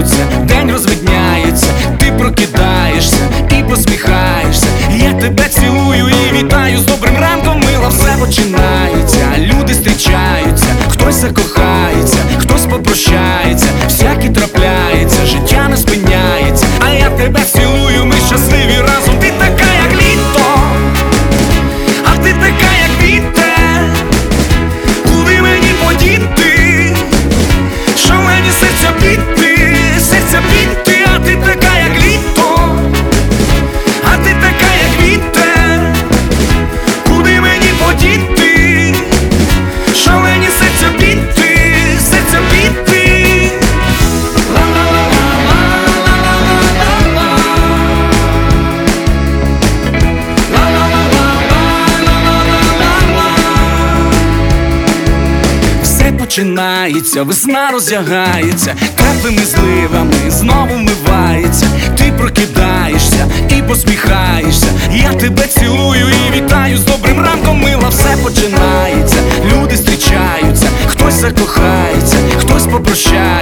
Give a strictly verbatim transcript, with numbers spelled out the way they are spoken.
змінюються, день розвидняється, ти прокидаєшся і посміхаєшся. Я тебе цілую і вітаю з добрим ранком, мила. Все починається, люди зустрічаються, хтось закохається, хтось попрощається, всякі трапляється, життя не спиняється. А я тебе цілую, ми щасливі разом. Ти така, як літо, а ти така, як вітер. Куди мені подіти, що мені серця бити, серця бити. А ти така, як літо, а ти така, як вітер. Куди мені подіти, що мені серця бити, серця бити. Все починається, весна роздягається, теплими зливами знову вмивається. Ти прокидаєшся і посміхаєшся. Я тебе цілую і вітаю з добрим ранком, мила. Все починається, люди зустрічаються, хтось закохається, хтось попрощається.